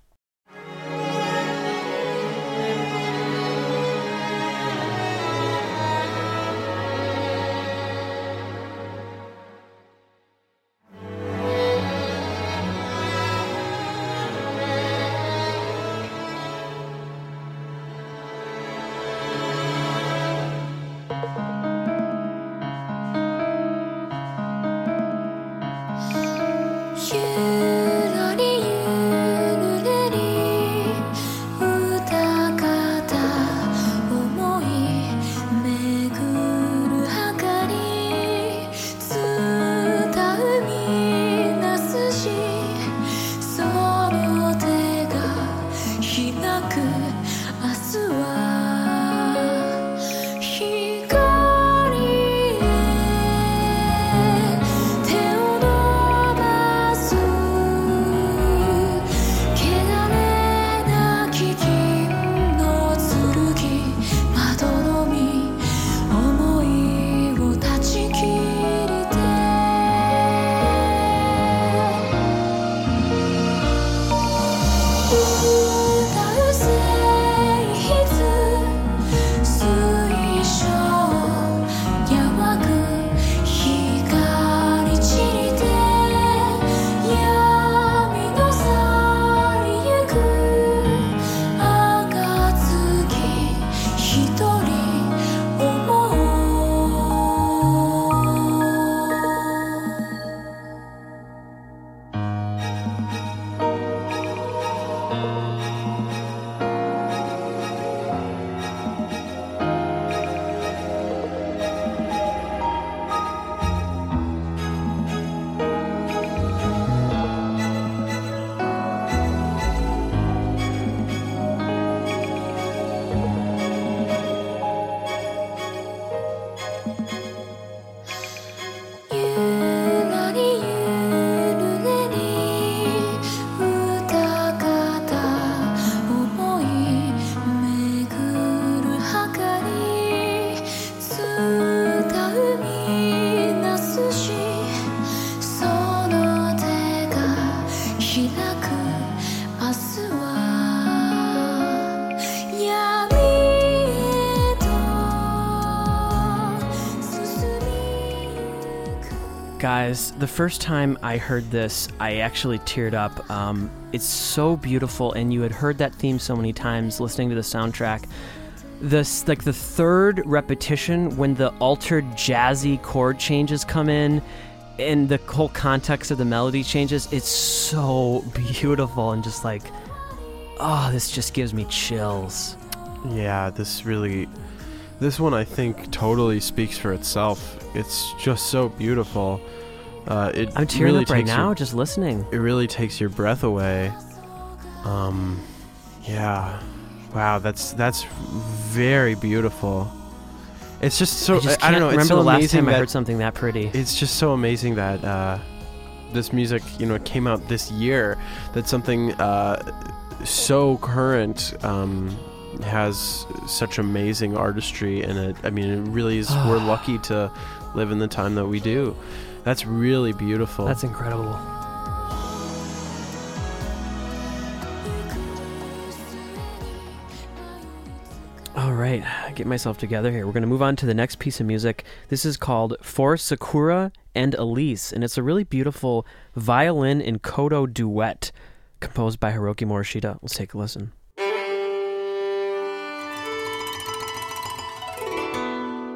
S2: Guys, the first time I heard this, I actually teared up. Um, it's so beautiful, and you had heard that theme so many times listening to the soundtrack. This, like the third repetition, when the altered jazzy chord changes come in, and the whole context of the melody changes, it's so beautiful, and just like, oh, this just gives me chills.
S1: Yeah, this really, this one I think totally speaks for itself. It's just so beautiful. Uh, it
S2: I'm tearing
S1: really
S2: up right
S1: takes
S2: now
S1: your,
S2: just listening.
S1: It really takes your breath away. Um, yeah, wow, that's that's very beautiful. It's just so
S2: I, just
S1: I, I don't
S2: can't
S1: know. It's
S2: remember
S1: so
S2: the last
S1: amazing
S2: time I
S1: that
S2: heard something that pretty.
S1: it's just so amazing that uh, this music, you know, came out this year. That something uh, so current um, has such amazing artistry in it. I mean, it really is. We're lucky to live in the time that we do. That's really beautiful.
S2: That's incredible. All right, get myself together here. We're going to move on to the next piece of music. This is called For Sakura and Elise, and it's a really beautiful violin and koto duet composed by Hiroki Morishita. Let's take a listen.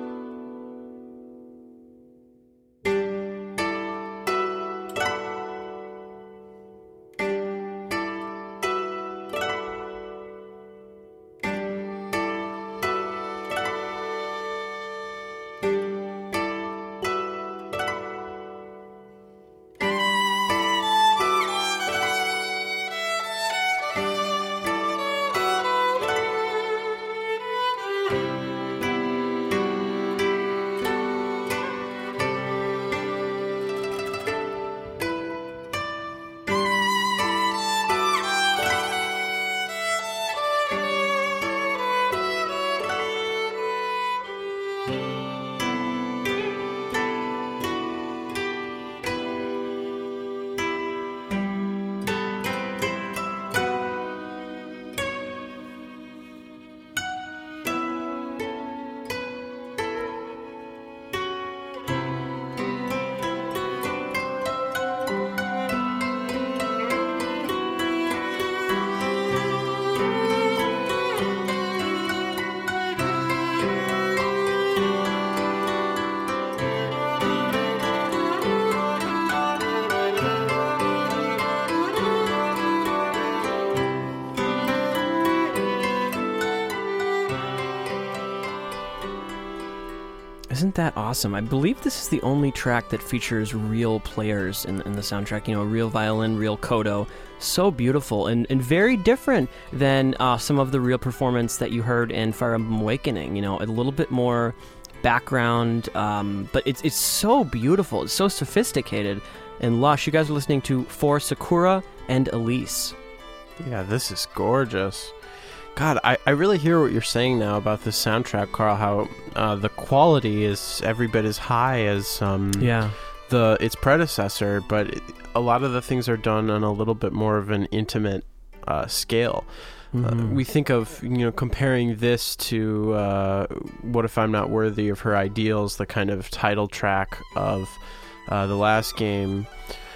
S2: Isn't that awesome? I believe this is the only track that features real players in, in the soundtrack. You know, real violin, real koto. So beautiful and, and very different than uh, some of the real performance that you heard in Fire Emblem Awakening. You know, a little bit more background, um, but it's it's so beautiful. It's so sophisticated and lush. You guys are listening to For Sakura and Elise.
S1: Yeah, this is gorgeous. God, I, I really hear what you're saying now about this soundtrack, Carl, how uh, the quality is every bit as high as um,
S2: Yeah.
S1: the its predecessor, but it, a lot of the things are done on a little bit more of an intimate uh, scale. Uh,
S2: Mhm.
S1: we think of, you know, comparing this to uh, What If I'm Not Worthy of Her Ideals, the kind of title track of uh, the last game.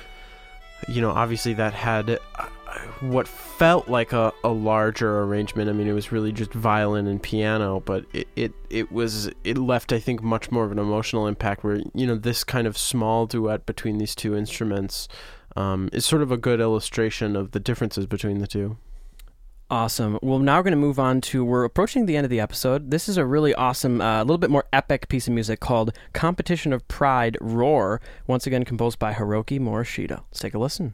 S1: You know, obviously that had uh, what felt like a, a larger arrangement. I mean, it was really just violin and piano, but it, it, it was it left, I think, much more of an emotional impact where, you know, this kind of small duet between these two instruments um, is sort of a good illustration of the differences between the two.
S2: Awesome. Well, now we're going to move on to, we're approaching the end of the episode. This is a really awesome, a uh, little bit more epic piece of music called Competition of Pride, Roar, once again composed by Hiroki Morishita. Let's take a listen.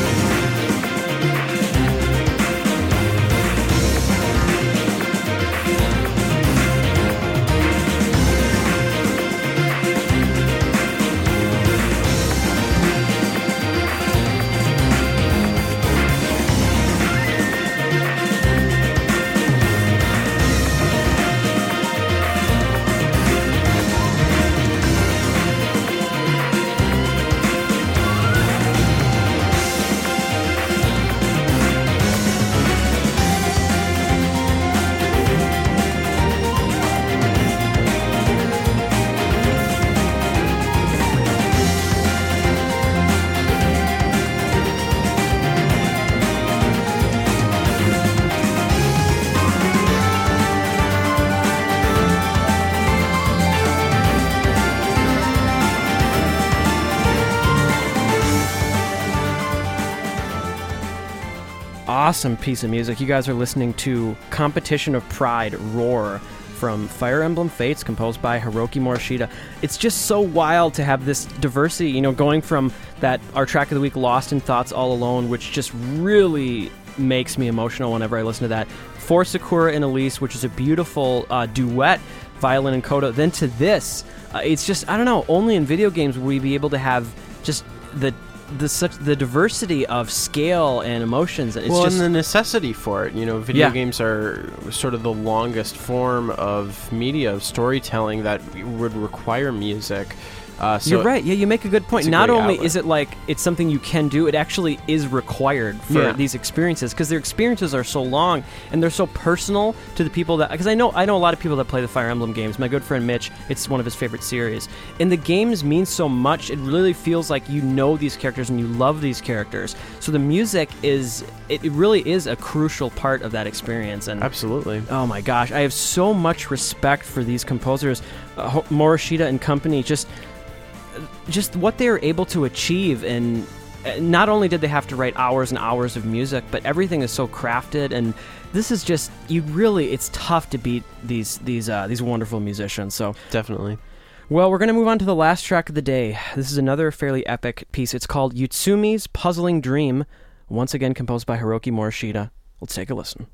S2: Awesome piece of music. You guys are listening to Competition of Pride, Roar, from Fire Emblem Fates, composed by Hiroki Morishita. It's just so wild to have this diversity, you know, going from that, our track of the week, Lost in Thoughts All Alone, which just really makes me emotional whenever I listen to that, For Sakura and Elise, which is a beautiful uh, duet, violin and koto, then to this. Uh, it's just, I don't know, only in video games will we be able to have just the the such the diversity of scale and emotions. It's
S1: well,
S2: just
S1: and the necessity for it. You know, video
S2: Yeah.
S1: games are sort of the longest form of media, of storytelling that would require music. Uh, so
S2: You're right. Yeah, you make a good point.
S1: it's a
S2: Not
S1: great
S2: only
S1: outlet.
S2: is it like it's something you can do, it actually is required for
S1: Yeah.
S2: these experiences because their experiences are so long and they're so personal to the people that. Because I know I know a lot of people that play the Fire Emblem games. My good friend Mitch, it's one of his favorite series, and the games mean so much. It really feels like you know these characters and you love these characters. So the music is it, it really is a crucial part of that experience. And
S1: Absolutely.
S2: oh my gosh, I have so much respect for these composers, uh, Ho- Morishita and company. Just. just what they were able to achieve, and uh, not only did they have to write hours and hours of music, but everything is so crafted, and this is just, you really, it's tough to beat these these uh, these wonderful musicians. So
S1: Definitely.
S2: well, we're going to move on to the last track of the day. This is another fairly epic piece. It's called Yutsumi's Puzzling Dream, once again composed by Hiroki Morishita. Let's take a listen.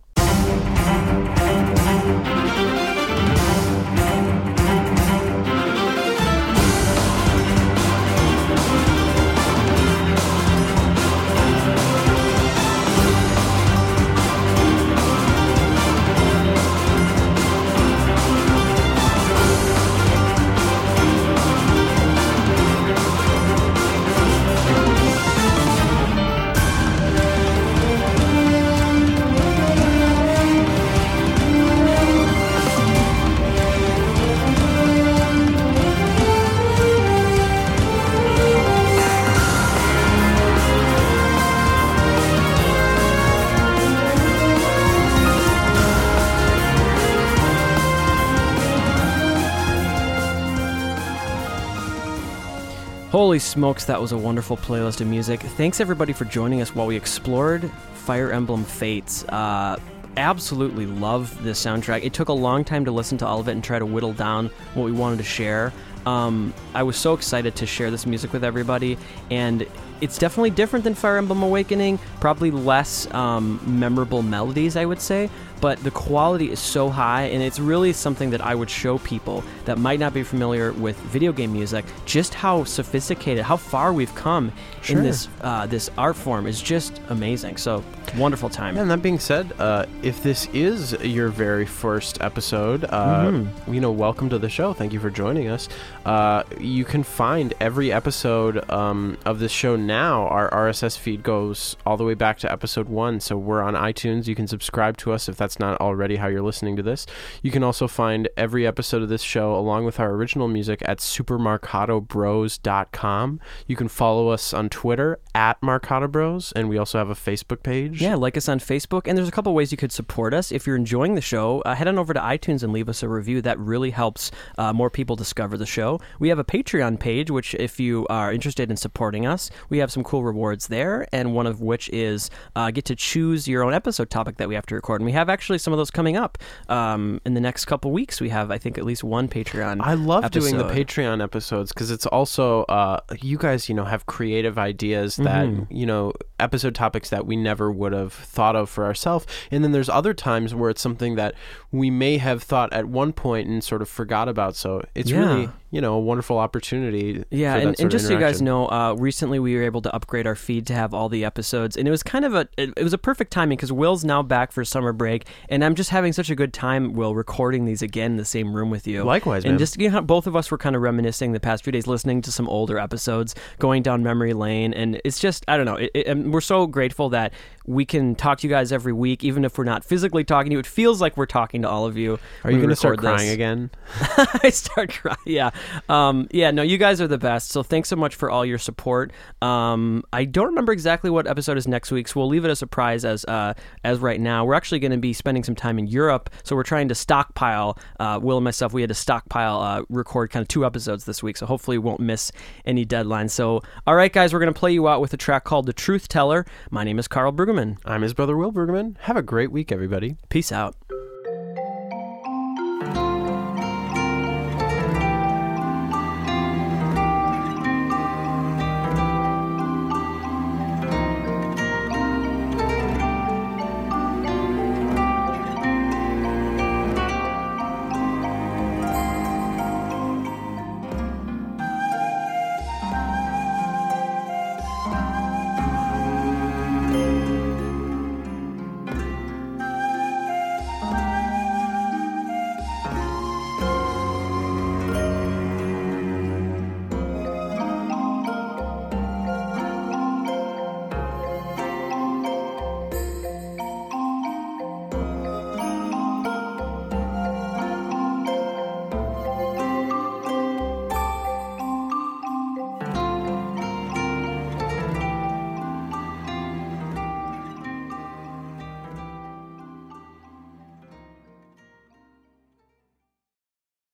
S2: Holy smokes, that was a wonderful playlist of music. Thanks everybody for joining us while we explored Fire Emblem Fates. Uh, absolutely love this soundtrack. It took a long time to listen to all of it and try to whittle down what we wanted to share. Um, I was so excited to share this music with everybody, and it's definitely different than Fire Emblem Awakening, probably less um, memorable melodies, I would say, but the quality is so high, and it's really something that I would show people that might not be familiar with video game music, just how sophisticated, how far we've come
S1: Sure.
S2: in this uh, this art form is just amazing. So, wonderful time.
S1: And that being said, uh, if this is your very first episode, uh,
S2: Mhm.
S1: you know, welcome to the show. Thank you for joining us. Uh, you can find every episode um, of this show now. Our R S S feed goes all the way back to episode one, so we're on iTunes. You can subscribe to us if that's not already how you're listening to this. You can also find every episode of this show along with our original music at super marcato bros dot com. You can follow us on Twitter at Marcato Bros, and we also have a Facebook page.
S2: Yeah, like us on Facebook, and there's a couple ways you could support us. If you're enjoying the show, uh, head on over to iTunes and leave us a review. That really helps uh, more people discover the show. We have a Patreon page, which if you are interested in supporting us, we have some cool rewards there, and one of which is uh, get to choose your own episode topic that we have to record. And we have actually some of those coming up um, in the next couple weeks. We have, I think, at least one Patreon
S1: I love doing the
S2: episode.
S1: Patreon episodes because it's also, uh, you guys, you know, have creative ideas that,
S2: Mhm.
S1: you know, episode topics that we never would have thought of for ourselves. And then there's other times where it's something that we may have thought at one point and sort of forgot about. So it's
S2: Yeah.
S1: really, you know, a wonderful opportunity.
S2: Yeah,
S1: for that
S2: and,
S1: sort
S2: and
S1: of
S2: just so you guys
S1: interaction.
S2: know, uh, recently we were able to upgrade our feed to have all the episodes, and it was kind of a it, it was a perfect timing because Will's now back for summer break, and I'm just having such a good time, Will, recording these again in the same room with you.
S1: Likewise,
S2: and
S1: man.
S2: just you know, both of us were kind of reminiscing the past few days, listening to some older episodes, going down memory lane, and it's just I don't know. It, it, and we're so grateful that we can talk to you guys every week, even if we're not physically talking to you. It feels like we're talking to all of you.
S1: Are you
S2: going to
S1: start crying again?
S2: I start crying. Yeah. Um, yeah, no, you guys are the best. So thanks so much for all your support. Um, I don't remember exactly what episode is next week, so we'll leave it a surprise as uh, as right now. We're actually going to be spending some time in Europe, so we're trying to stockpile. Uh, Will and myself, we had to stockpile, uh, record kind of two episodes this week, so hopefully we won't miss any deadlines. So, all right, guys, we're going to play you out with a track called The Truth Teller. My name is Carl Brueggemann.
S1: I'm his brother, Will Brueggemann. Have a great week, everybody.
S2: Peace out.